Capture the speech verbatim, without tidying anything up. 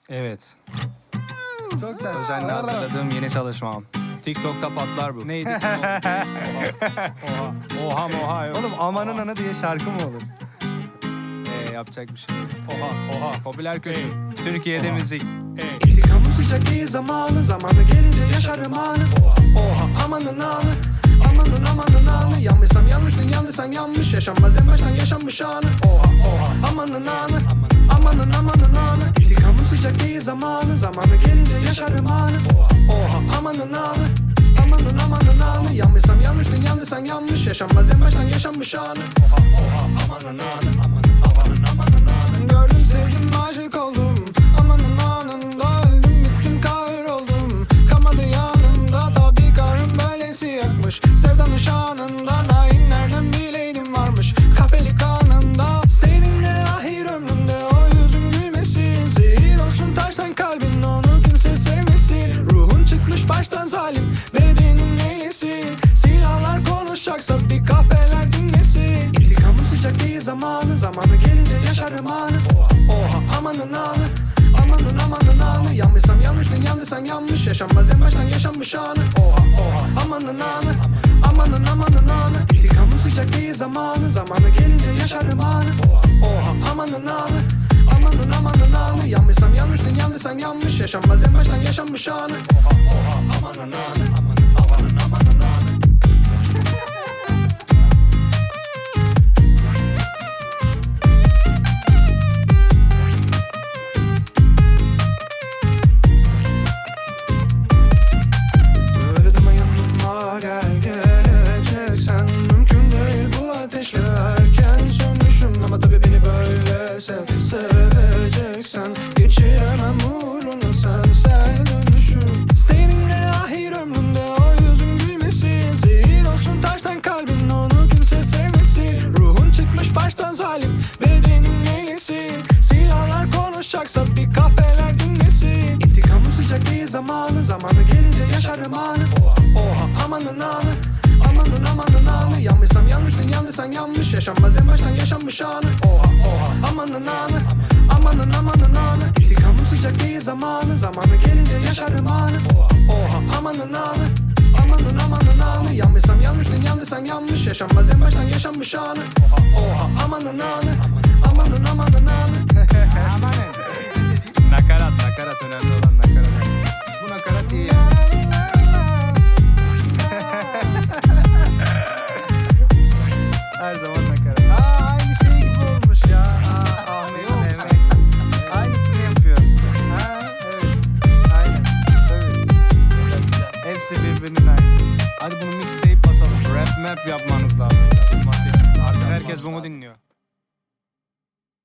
Evet. Çok da Özenle hazırladığım yeni çalışmam. TikTok'ta patlar bu. Neydi? Oha. Oha moha yok. Oğlum amanın anı diye şarkı mı olur? Ee, yapacak bir şey yok. Oha oha. Popüler kültür. Türkiye'de müzik. İntikamım sıcak değil zamanı. Zamanı gelince yaşarım anı. Oha amanın anı. Amanın amanın anı. Yanmışsam yanlışsın yanlışsan yanlış. Yaşanmaz en baştan yaşanmış anı. Oha oha amanın anı. Amanın amanın anı. İntikamım sıcak değil zamanı. Zamanı gelince yaşarım anı. Oha amanın anı. Amanın amanın anı. Yanmışsam yanlışsın yanlışsan yanlış. Yaşanmaz en baştan yaşanmış anı. Oha oha amanın anı. Amanın amanın anı. Gördüm sevdim aşık oldum. Amanın anında öldüm bittim kahroldum. Kalmadı yanımda tabi karım böylesi yakmış. Sevdanın şanından hainlerden bileydim varmış. Kahveli kanında seninle ahir ömrümde o yüzün gülmesin. Zehir olsun taştan kalbin onu kimse sevmesin. Ruhun çıkmış baştan zalim bedenin neylesin. Silahlar konuşacaksa bir kahveler dinlesin. İntikamım sıcak değil zamanı. Zamanı gelince yaşarım anı. Oha amanın anı. Amanın amanın anı. Yanmışsam yanlışsın yanlışsan yanmış. Yaşanmaz en baştan yaşanmış anı. Oha oha amanın anı. Amanın amanın anı. İntikamım sıcak değil zamanı. Zamanı gelince yaşarım anı. Oha amanın anı. Amanın amanın anı. Yanmışsam yanlışsın yanlışsan yanmış. Yaşanmaz en baştan yaşanmış anı. Oha oha amanın anı. Amanın amanın amanın anı. Öldüm yanıma gel geleceksen. Mümkün değil bu ateşle erken sönmüşüm. Ama tabii beni böyle sev, seveceksen. Geçiremem uğruna sen sel dönüşüm. Seninle ahir ömrümde o yüzün gülmesin. Zehir olsun taştan kalbin onu kimse sevmesin. Ruhun çıkmış baştan zalim bedenin neylesin. Silahlar konuşacaksa bir kahveler dinlesin. İntikamım sıcak değil zamanı. Zamanı gelince yaşarım anı. Oha amanın anı. Amanın amanın anı. Yanmışsam yanlışsın yanlışsan yanmış. Yaşanmaz en baştan yaşanmış anı. Oha oha amanın anı. Amanın amanın anı. İntikamım sıcak değil zamanı. Zamanı gelince yaşarım anı. Oha amanın anı. Amanın amanın anı. Yanmışsam yanlışsın yanlışsan yanmış. Yaşanmaz en baştan yaşanmış anı. Oha amanın anı. Amanın amanın anı. Nakarat nakarat önemli olan nakarat. Bu nakarat iyi. Her zaman nakarat. Aa aynı şey gibi olmuş ya. Aa Ahmet Mehmet. Aynısını yapıyor. Ha evet. Aynen. Tabii. Hepsi birbirinin aynı. Hadi bunu mixtape basalım. Rap map yapmanız lazım. Artık herkes bunu dinliyor.